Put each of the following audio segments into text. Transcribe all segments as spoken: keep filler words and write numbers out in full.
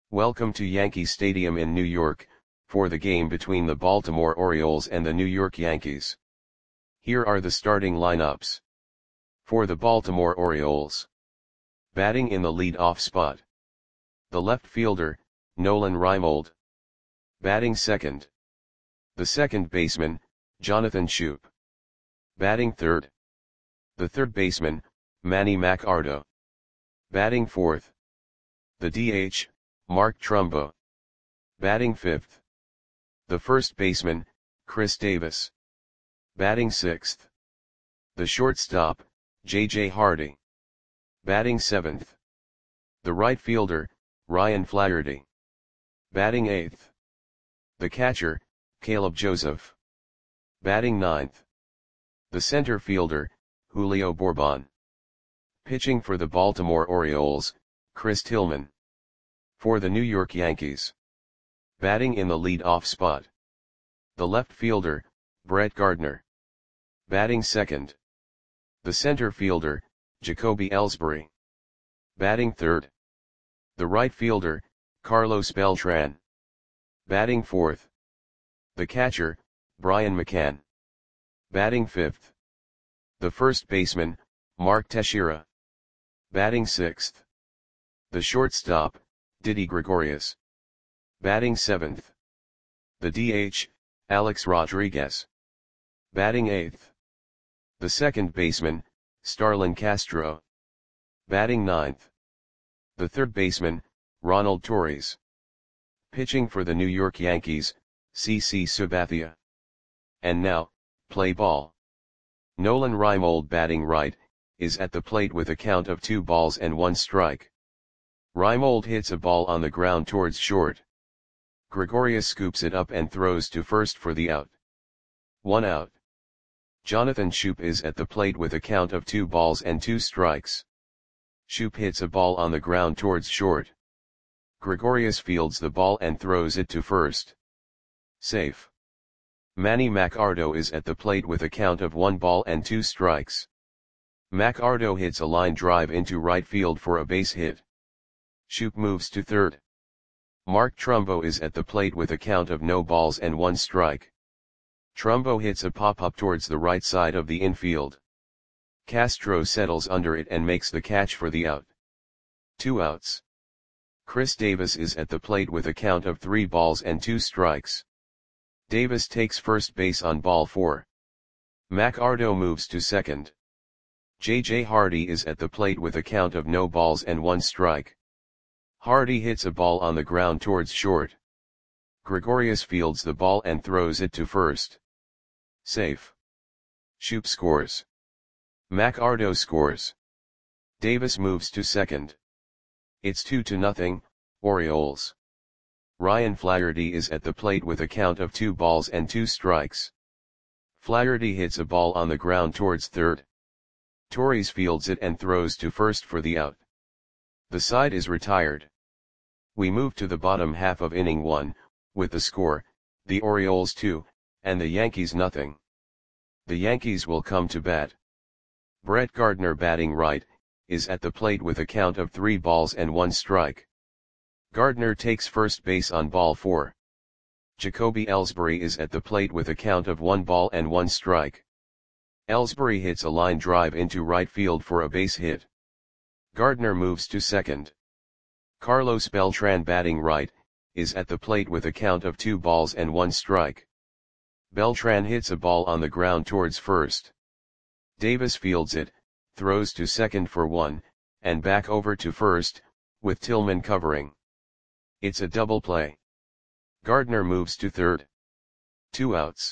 Welcome to Yankee Stadium in New York, for the game between the Baltimore Orioles and the New York Yankees. Here are the starting lineups. For the Baltimore Orioles. Batting in the lead-off spot. The left fielder, Nolan Reimold. Batting second. The second baseman, Jonathan Schoop. Batting third. The third baseman, Manny Machado. Batting fourth. The D H, Mark Trumbo. Batting fifth. The first baseman, Chris Davis. Batting sixth. The shortstop, J J Hardy. Batting seventh. The right fielder, Ryan Flaherty. Batting eighth. The catcher, Caleb Joseph. Batting ninth. The center fielder, Julio Bourbon. Pitching for the Baltimore Orioles, Chris Tillman. For the New York Yankees. Batting in the lead-off spot. The left fielder, Brett Gardner. Batting second. The center fielder, Jacoby Ellsbury. Batting third. The right fielder, Carlos Beltran. Batting fourth. The catcher, Brian McCann. Batting fifth. The first baseman, Mark Teixeira. Batting sixth. The shortstop, Didi Gregorius. Batting seventh. The D H, Alex Rodriguez. Batting eighth. The second baseman, Starlin Castro. Batting ninth. The third baseman, Ronald Torres. Pitching for the New York Yankees, C C Sabathia. And now, play ball. Nolan Reimold, batting right, is at the plate with a count of two balls and one strike. Reimold hits a ball on the ground towards short. Gregorius scoops it up and throws to first for the out. One out. Jonathan Schoop is at the plate with a count of two balls and two strikes. Schoop hits a ball on the ground towards short. Gregorius fields the ball and throws it to first. Safe. Manny Machado is at the plate with a count of one ball and two strikes. Machado hits a line drive into right field for a base hit. Schoop moves to third. Mark Trumbo is at the plate with a count of no balls and one strike. Trumbo hits a pop-up towards the right side of the infield. Castro settles under it and makes the catch for the out. Two outs. Chris Davis is at the plate with a count of three balls and two strikes. Davis takes first base on ball four. Machado moves to second. J J Hardy is at the plate with a count of no balls and one strike. Hardy hits a ball on the ground towards short. Gregorius fields the ball and throws it to first. Safe. Schoop scores. Machado scores. Davis moves to second. It's two to nothing, Orioles. Ryan Flaherty is at the plate with a count of two balls and two strikes. Flaherty hits a ball on the ground towards third. Torres fields it and throws to first for the out. The side is retired. We move to the bottom half of inning one, with the score, the Orioles two, and the Yankees nothing. The Yankees will come to bat. Brett Gardner, batting right, is at the plate with a count of three balls and one strike. Gardner takes first base on ball four. Jacoby Ellsbury is at the plate with a count of one ball and one strike. Ellsbury hits a line drive into right field for a base hit. Gardner moves to second. Carlos Beltran, batting right, is at the plate with a count of two balls and one strike. Beltran hits a ball on the ground towards first. Davis fields it, throws to second for one, and back over to first, with Tillman covering. It's a double play. Gardner moves to third. Two outs.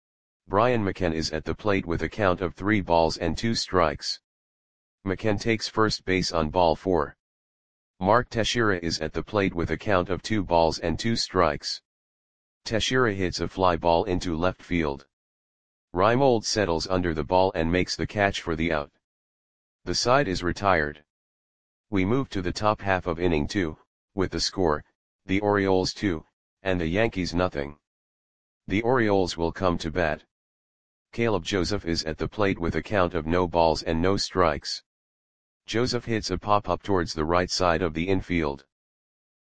Brian McCann is at the plate with a count of three balls and two strikes. McCann takes first base on ball four. Mark Teixeira is at the plate with a count of two balls and two strikes. Teixeira hits a fly ball into left field. Reimold settles under the ball and makes the catch for the out. The side is retired. We move to the top half of inning two, with the score, the Orioles two, and the Yankees nothing. The Orioles will come to bat. Caleb Joseph is at the plate with a count of no balls and no strikes. Joseph hits a pop-up towards the right side of the infield.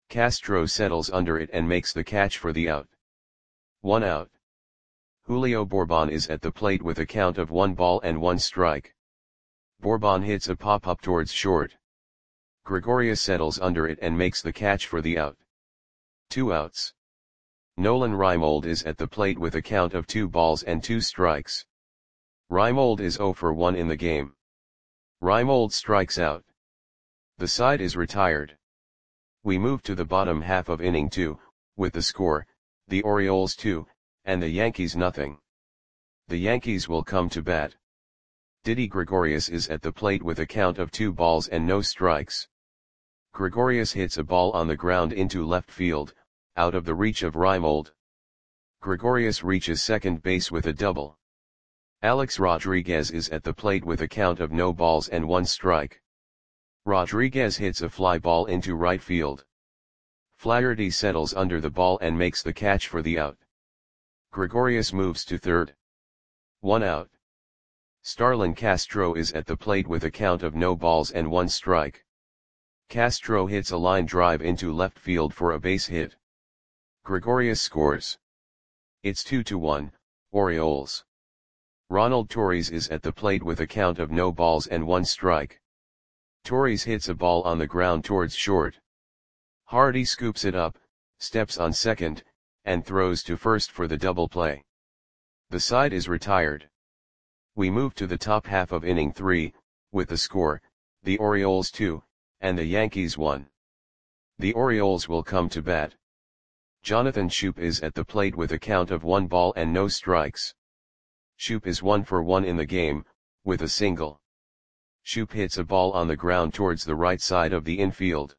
Castro settles under it and makes the catch for the out. One out. Julio Bourbon is at the plate with a count of one ball and one strike. Bourbon hits a pop-up towards short. Gregorius settles under it and makes the catch for the out. Two outs. Nolan Reimold is at the plate with a count of two balls and two strikes. Reimold is zero for one in the game. Reimold strikes out. The side is retired. We move to the bottom half of inning two, with the score, the Orioles two, and the Yankees nothing. The Yankees will come to bat. Didi Gregorius is at the plate with a count of two balls and no strikes. Gregorius hits a ball on the ground into left field, out of the reach of Reimold. Gregorius reaches second base with a double. Alex Rodriguez is at the plate with a count of no balls and one strike. Rodriguez hits a fly ball into right field. Flaherty settles under the ball and makes the catch for the out. Gregorius moves to third. One out. Starlin Castro is at the plate with a count of no balls and one strike. Castro hits a line drive into left field for a base hit. Gregorius scores. It's two to one, Orioles. Ronald Torres is at the plate with a count of no balls and one strike. Torres hits a ball on the ground towards short. Hardy scoops it up, steps on second, and throws to first for the double play. The side is retired. We move to the top half of inning three, with the score, the Orioles two, and the Yankees one. The Orioles will come to bat. Jonathan Schoop is at the plate with a count of one ball and no strikes. Schoop is one for one in the game, with a single. Schoop hits a ball on the ground towards the right side of the infield.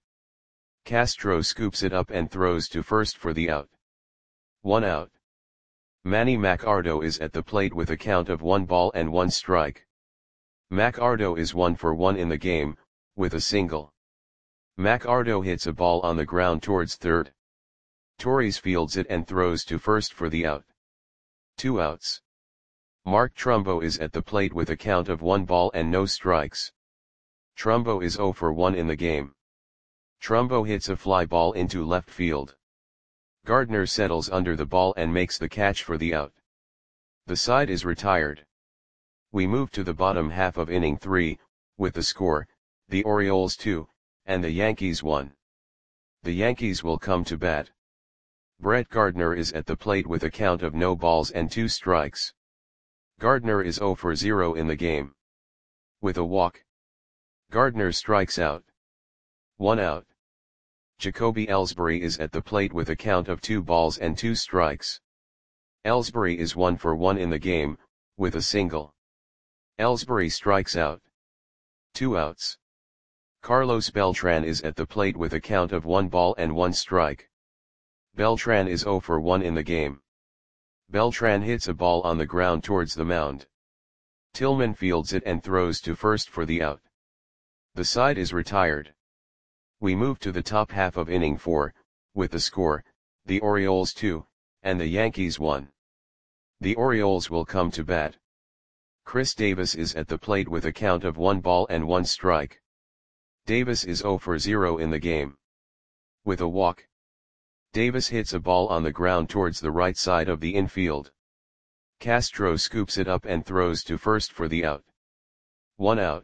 Castro scoops it up and throws to first for the out. One out. Manny Macardo is at the plate with a count of one ball and one strike. Macardo is one for one in the game, with a single. Macardo hits a ball on the ground towards third. Torres fields it and throws to first for the out. Two outs. Mark Trumbo is at the plate with a count of one ball and no strikes. Trumbo is zero for one in the game. Trumbo hits a fly ball into left field. Gardner settles under the ball and makes the catch for the out. The side is retired. We move to the bottom half of inning three, with the score, the Orioles two, and the Yankees one. The Yankees will come to bat. Brett Gardner is at the plate with a count of no balls and two strikes. Gardner is zero for zero in the game. With a walk. Gardner strikes out. One out. Jacoby Ellsbury is at the plate with a count of two balls and two strikes. Ellsbury is one for one in the game, with a single. Ellsbury strikes out. Two outs. Carlos Beltran is at the plate with a count of one ball and one strike. Beltran is zero for one in the game. Beltran hits a ball on the ground towards the mound. Tillman fields it and throws to first for the out. The side is retired. We move to the top half of inning four, with the score, the Orioles two, and the Yankees one. The Orioles will come to bat. Chris Davis is at the plate with a count of one ball and one strike. Davis is zero for zero in the game. With a walk. Davis hits a ball on the ground towards the right side of the infield. Castro scoops it up and throws to first for the out. One out.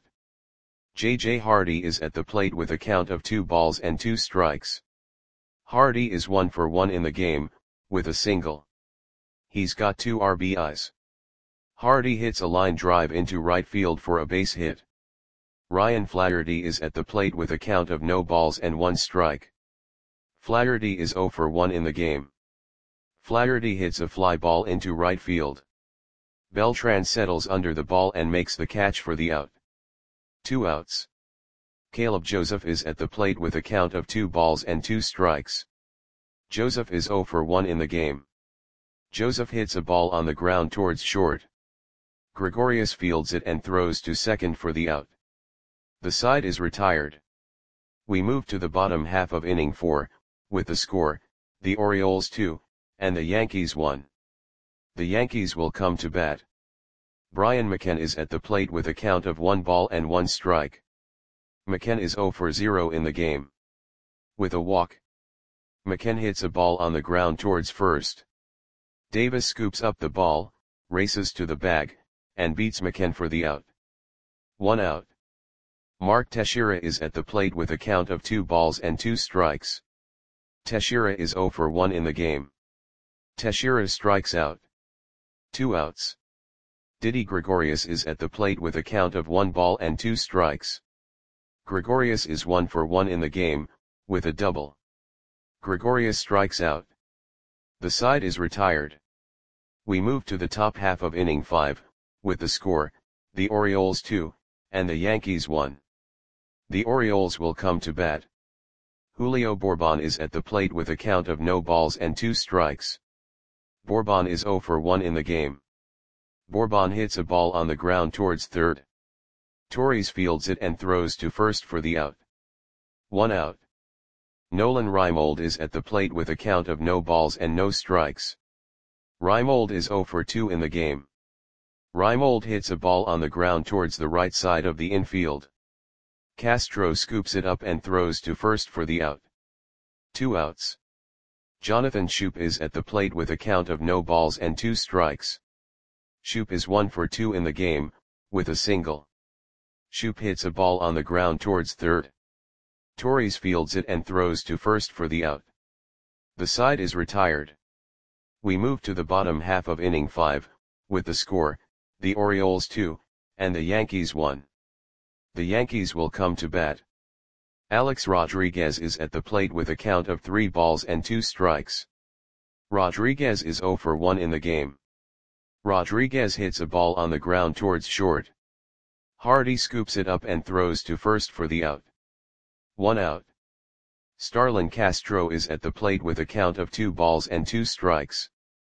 J J Hardy is at the plate with a count of two balls and two strikes. Hardy is one for one in the game, with a single. He's got two R B Is. Hardy hits a line drive into right field for a base hit. Ryan Flaherty is at the plate with a count of no balls and one strike. Flaherty is zero for one in the game. Flaherty hits a fly ball into right field. Beltran settles under the ball and makes the catch for the out. Two outs. Caleb Joseph is at the plate with a count of two balls and two strikes. Joseph is zero for one in the game. Joseph hits a ball on the ground towards short. Gregorius fields it and throws to second for the out. The side is retired. We move to the bottom half of inning four, with the score, the Orioles two, and the Yankees one. The Yankees will come to bat. Brian McKenna is at the plate with a count of one ball and one strike. McKenna is zero for zero in the game. With a walk. McKen hits a ball on the ground towards first. Davis scoops up the ball, races to the bag, and beats McKen for the out. One out. Mark Teixeira is at the plate with a count of two balls and two strikes. Teixeira is zero for one in the game. Teixeira strikes out. Two outs. Didi Gregorius is at the plate with a count of one ball and two strikes. Gregorius is one for one in the game, with a double. Gregorius strikes out. The side is retired. We move to the top half of inning five, with the score, the Orioles two, and the Yankees one. The Orioles will come to bat. Julio Bourbon is at the plate with a count of no balls and two strikes. Bourbon is zero for one in the game. Bourbon hits a ball on the ground towards third. Torres fields it and throws to first for the out. One out. Nolan Reimold is at the plate with a count of no balls and no strikes. Reimold is zero for two in the game. Reimold hits a ball on the ground towards the right side of the infield. Castro scoops it up and throws to first for the out. Two outs. Jonathan Schoop is at the plate with a count of no balls and two strikes. Schoop is one for two in the game, with a single. Schoop hits a ball on the ground towards third. Torres fields it and throws to first for the out. The side is retired. We move to the bottom half of inning five, with the score, the Orioles two, and the Yankees one. The Yankees will come to bat. Alex Rodriguez is at the plate with a count of three balls and two strikes. Rodriguez is zero for one in the game. Rodriguez hits a ball on the ground towards short. Hardy scoops it up and throws to first for the out. One out. Starlin Castro is at the plate with a count of two balls and two strikes.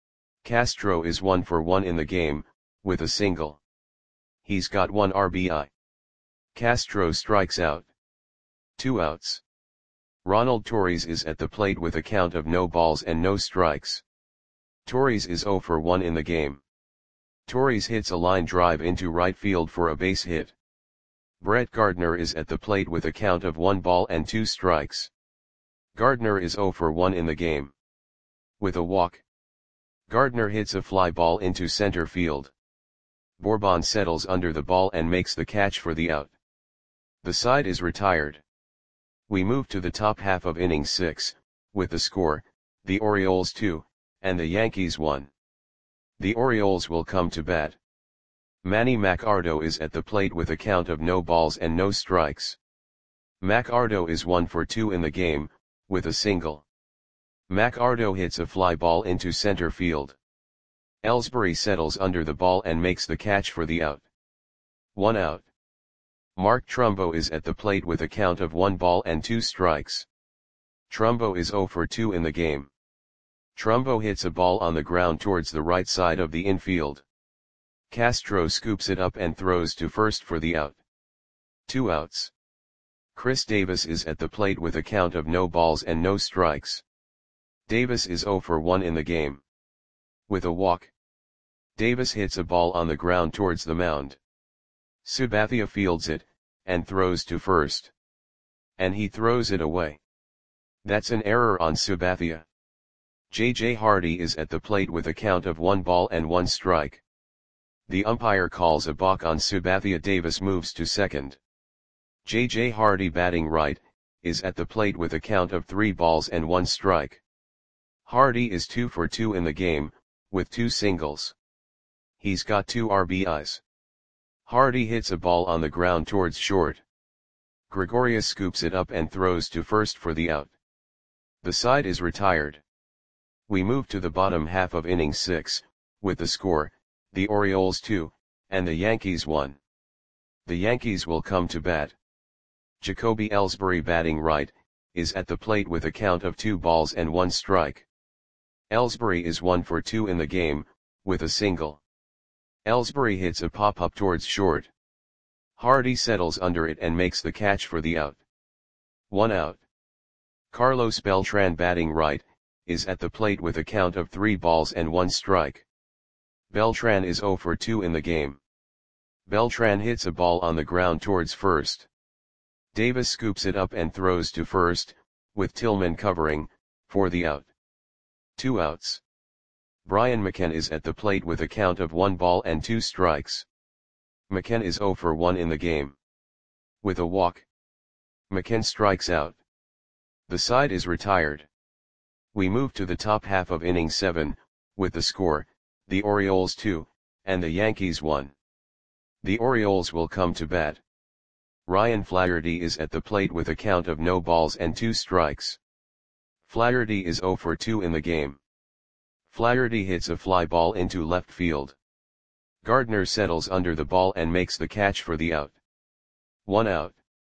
Castro is one for one in the game, with a single. He's got one R B I. Castro strikes out. Two outs. Ronald Torres is at the plate with a count of no balls and no strikes. Torres is zero for one in the game. Torres hits a line drive into right field for a base hit. Brett Gardner is at the plate with a count of one ball and two strikes. Gardner is zero for one in the game. With a walk. Gardner hits a fly ball into center field. Bourbon settles under the ball and makes the catch for the out. The side is retired. We move to the top half of inning six, with the score, the Orioles two, and the Yankees one. The Orioles will come to bat. Manny Macardo is at the plate with a count of no balls and no strikes. Macardo is one for two in the game, with a single. Macardo hits a fly ball into center field. Ellsbury settles under the ball and makes the catch for the out. One out. Mark Trumbo is at the plate with a count of one ball and two strikes. Trumbo is zero for two in the game. Trumbo hits a ball on the ground towards the right side of the infield. Castro scoops it up and throws to first for the out. Two outs. Chris Davis is at the plate with a count of no balls and no strikes. Davis is zero for one in the game. With a walk. Davis hits a ball on the ground towards the mound. Sabathia fields it, and throws to first. And he throws it away. That's an error on Sabathia. J J Hardy is at the plate with a count of one ball and one strike. The umpire calls a balk on Sabathia. Davis moves to second. J J Hardy, batting right, is at the plate with a count of three balls and one strike. Hardy is two for two in the game, with two singles. He's got two R B Is. Hardy hits a ball on the ground towards short. Gregorius scoops it up and throws to first for the out. The side is retired. We move to the bottom half of inning six, with the score, the Orioles two, and the Yankees one. The Yankees will come to bat. Jacoby Ellsbury, batting right, is at the plate with a count of two balls and one strike. Ellsbury is one for two in the game, with a single. Ellsbury hits a pop-up towards short. Hardy settles under it and makes the catch for the out. One out. Carlos Beltran, batting right, is at the plate with a count of three balls and one strike. Beltran is zero for two in the game. Beltran hits a ball on the ground towards first. Davis scoops it up and throws to first, with Tillman covering, for the out. Two outs. Brian McKenna is at the plate with a count of one ball and two strikes. McKenna is oh for one in the game. With a walk, McKenna strikes out. The side is retired. We move to the top half of inning seven, with the score, the Orioles two, and the Yankees one. The Orioles will come to bat. Ryan Flaherty is at the plate with a count of no balls and two strikes. Flaherty is oh for two in the game. Flaherty hits a fly ball into left field. Gardner settles under the ball and makes the catch for the out. One out.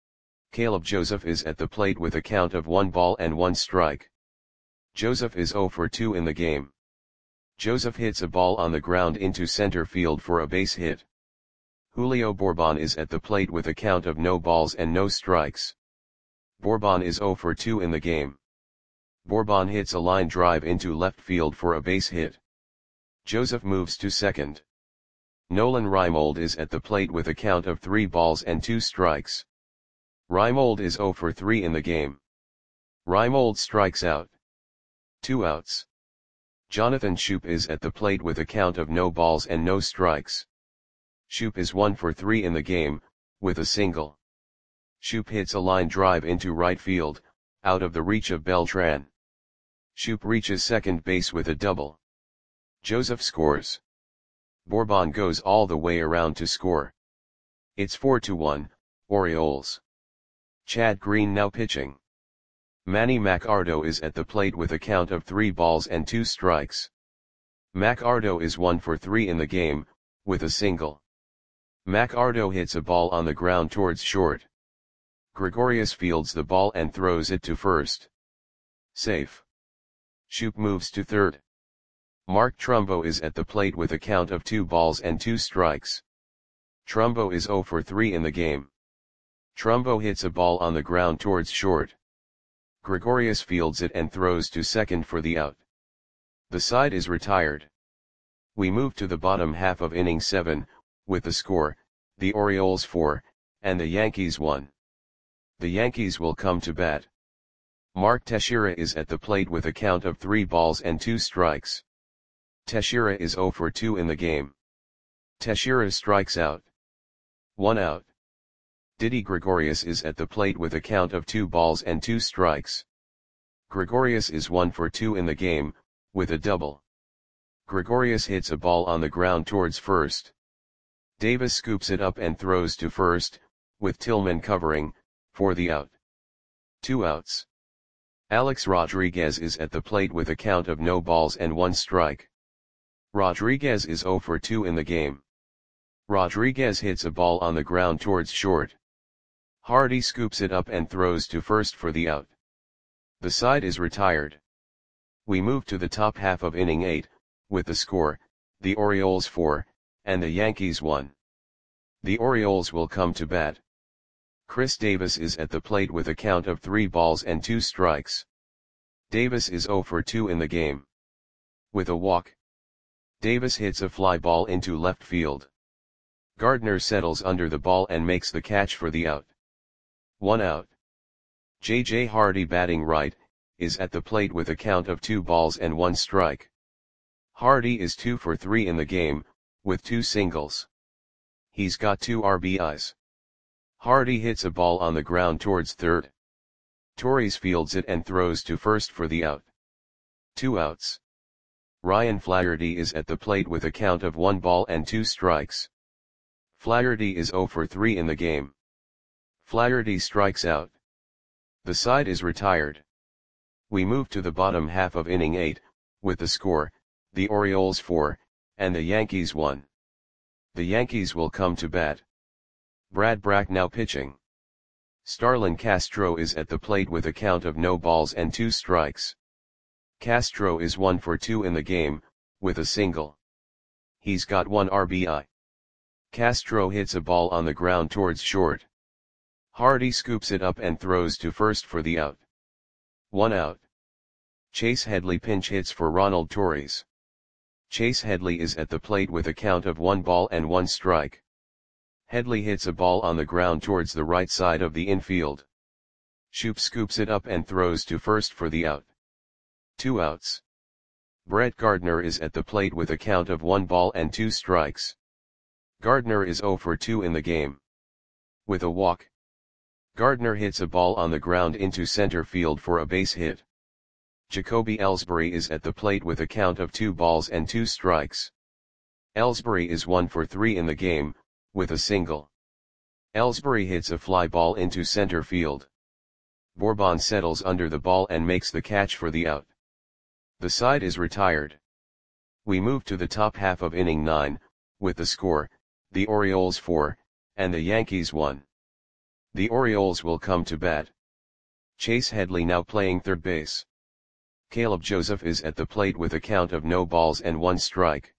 Caleb Joseph is at the plate with a count of one ball and one strike. Joseph is oh for two in the game. Joseph hits a ball on the ground into center field for a base hit. Julio Bourbon is at the plate with a count of no balls and no strikes. Bourbon is oh for two in the game. Bourbon hits a line drive into left field for a base hit. Joseph moves to second. Nolan Reimold is at the plate with a count of three balls and two strikes. Reimold is oh for three in the game. Reimold strikes out. Two outs. Jonathan Schoop is at the plate with a count of no balls and no strikes. Schoop is one for three in the game, with a single. Schoop hits a line drive into right field, out of the reach of Beltran. Schoop reaches second base with a double. Joseph scores. Bourbon goes all the way around to score. It's four to one, Orioles. Chad Green now pitching. Manny Machado is at the plate with a count of three balls and two strikes. Machado is one for three in the game, with a single. Machado hits a ball on the ground towards short. Gregorius fields the ball and throws it to first. Safe. Schoop moves to third. Mark Trumbo is at the plate with a count of two balls and two strikes. Trumbo is oh for three in the game. Trumbo hits a ball on the ground towards short. Gregorius fields it and throws to second for the out. The side is retired. We move to the bottom half of inning seven, with the score, the Orioles four, and the Yankees one. The Yankees will come to bat. Mark Teixeira is at the plate with a count of three balls and two strikes. Teixeira is oh for two in the game. Teixeira strikes out. One out. Didi Gregorius is at the plate with a count of two balls and two strikes. Gregorius is one for two in the game, with a double. Gregorius hits a ball on the ground towards first. Davis scoops it up and throws to first, with Tillman covering, for the out. Two outs. Alex Rodriguez is at the plate with a count of no balls and one strike. Rodriguez is oh for two in the game. Rodriguez hits a ball on the ground towards short. Hardy scoops it up and throws to first for the out. The side is retired. We move to the top half of inning eight, with the score, the Orioles four, and the Yankees one. The Orioles will come to bat. Chris Davis is at the plate with a count of three balls and two strikes. Davis is oh for two in the game. With a walk, Davis hits a fly ball into left field. Gardner settles under the ball and makes the catch for the out. One out. J J Hardy, batting right, is at the plate with a count of two balls and one strike. Hardy is two for three in the game, with two singles. He's got two R B Is. Hardy hits a ball on the ground towards third. Torres fields it and throws to first for the out. Two outs. Ryan Flaherty is at the plate with a count of one ball and two strikes. Flaherty is oh for three in the game. Flaherty strikes out. The side is retired. We move to the bottom half of inning eight, with the score, the Orioles four, and the Yankees one. The Yankees will come to bat. Brad Brach now pitching. Starlin Castro is at the plate with a count of no balls and two strikes. Castro is one for two in the game, with a single. He's got one R B I. Castro hits a ball on the ground towards short. Hardy scoops it up and throws to first for the out. One out. Chase Headley pinch hits for Ronald Torres. Chase Headley is at the plate with a count of one ball and one strike. Headley hits a ball on the ground towards the right side of the infield. Schoop scoops it up and throws to first for the out. Two outs. Brett Gardner is at the plate with a count of one ball and two strikes. Gardner is oh for two in the game. With a walk. Gardner hits a ball on the ground into center field for a base hit. Jacoby Ellsbury is at the plate with a count of two balls and two strikes. Ellsbury is one for three in the game, with a single. Ellsbury hits a fly ball into center field. Bourbon settles under the ball and makes the catch for the out. The side is retired. We move to the top half of inning nine, with the score, the Orioles four, and the Yankees one. The Orioles will come to bat. Chase Headley now playing third base. Caleb Joseph is at the plate with a count of no balls and one strike.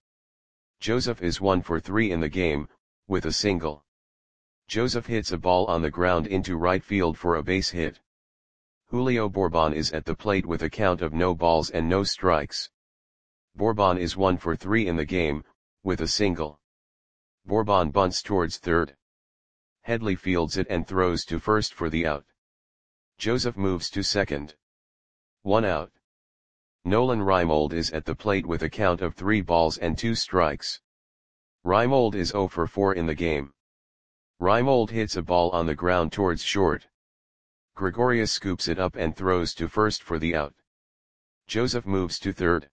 Joseph is one for three in the game, with a single. Joseph hits a ball on the ground into right field for a base hit. Julio Bourbon is at the plate with a count of no balls and no strikes. Bourbon is one for three in the game, with a single. Bourbon bunts towards third. Headley fields it and throws to first for the out. Joseph moves to second. One out. Nolan Reimold is at the plate with a count of three balls and two strikes. Reimold is oh for four in the game. Reimold hits a ball on the ground towards short. Gregorius scoops it up and throws to first for the out. Joseph moves to third.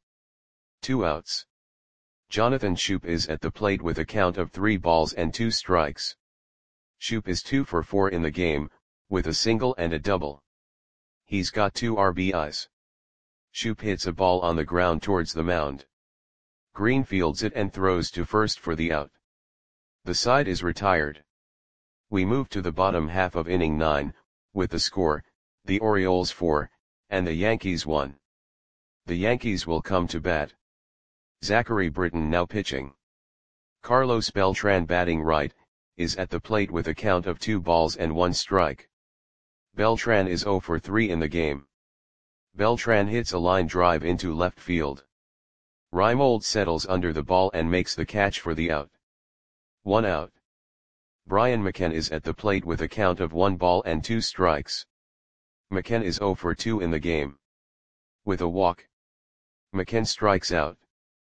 Two outs. Jonathan Schoop is at the plate with a count of three balls and two strikes. Schoop is two for four in the game, with a single and a double. He's got two R B Is. Schoop hits a ball on the ground towards the mound. Green fields it and throws to first for the out. The side is retired. We move to the bottom half of inning nine, with the score, the Orioles four, and the Yankees one. The Yankees will come to bat. Zachary Britton now pitching. Carlos Beltran batting right, is at the plate with a count of two balls and one strike. Beltran is oh for three in the game. Beltran hits a line drive into left field. Reimold settles under the ball and makes the catch for the out. One out. Brian McCann is at the plate with a count of one ball and two strikes. McCann is oh for two in the game. With a walk. McCann strikes out.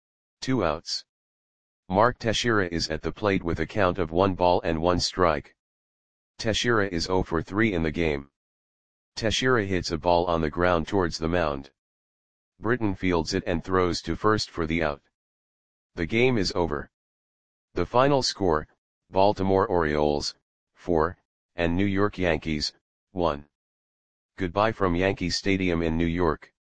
Two outs. Mark Teixeira is at the plate with a count of one ball and one strike. Teixeira is oh for three in the game. Teixeira hits a ball on the ground towards the mound. Britton fields it and throws to first for the out. The game is over. The final score, Baltimore Orioles, four, and New York Yankees, one. Goodbye from Yankee Stadium in New York.